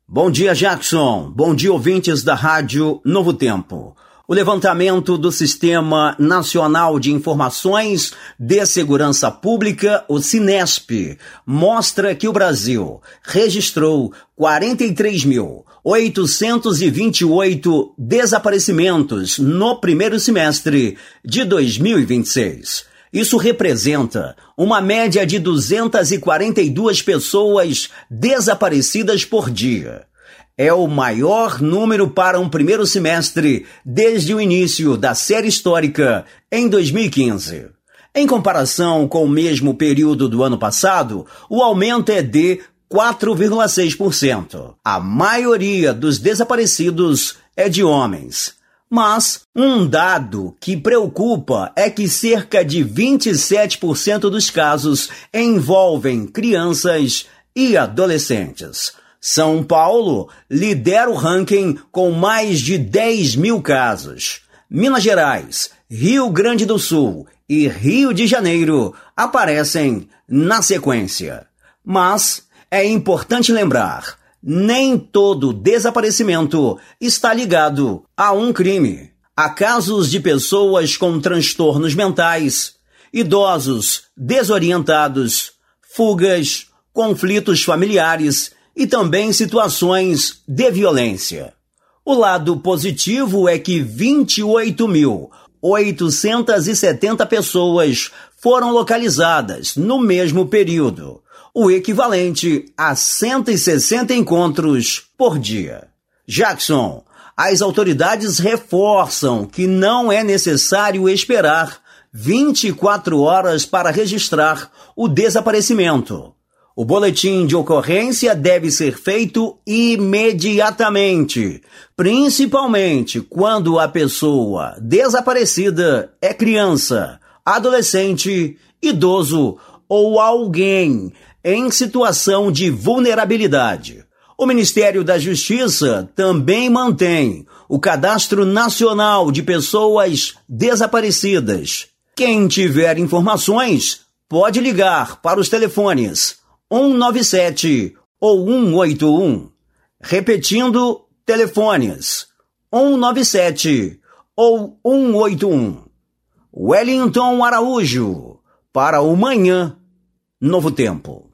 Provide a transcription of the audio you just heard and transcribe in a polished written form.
Bom dia, Jackson. Bom dia, ouvintes da Rádio Novo Tempo. O levantamento do Sistema Nacional de Informações de Segurança Pública, o SINESP, mostra que o Brasil registrou 43.828 desaparecimentos no primeiro semestre de 2026. Isso representa uma média de 242 pessoas desaparecidas por dia. É o maior número para um primeiro semestre desde o início da série histórica em 2015. Em comparação com o mesmo período do ano passado, o aumento é de 4,6%. A maioria dos desaparecidos é de homens. Mas um dado que preocupa é que cerca de 27% dos casos envolvem crianças e adolescentes. São Paulo lidera o ranking com mais de 10 mil casos. Minas Gerais, Rio Grande do Sul e Rio de Janeiro aparecem na sequência. Mas é importante lembrar, nem todo desaparecimento está ligado a um crime. Há casos de pessoas com transtornos mentais, idosos desorientados, fugas, conflitos familiares e também situações de violência. O lado positivo é que 28.870 pessoas foram localizadas no mesmo período, o equivalente a 160 encontros por dia. Jackson, as autoridades reforçam que não é necessário esperar 24 horas para registrar o desaparecimento. O boletim de ocorrência deve ser feito imediatamente, principalmente quando a pessoa desaparecida é criança, adolescente, idoso ou alguém em situação de vulnerabilidade. O Ministério da Justiça também mantém o Cadastro Nacional de Pessoas Desaparecidas. Quem tiver informações pode ligar para os telefones 197 ou 181. Repetindo, telefones 197 ou 181. Wellington Araújo, para o Manhã Novo Tempo.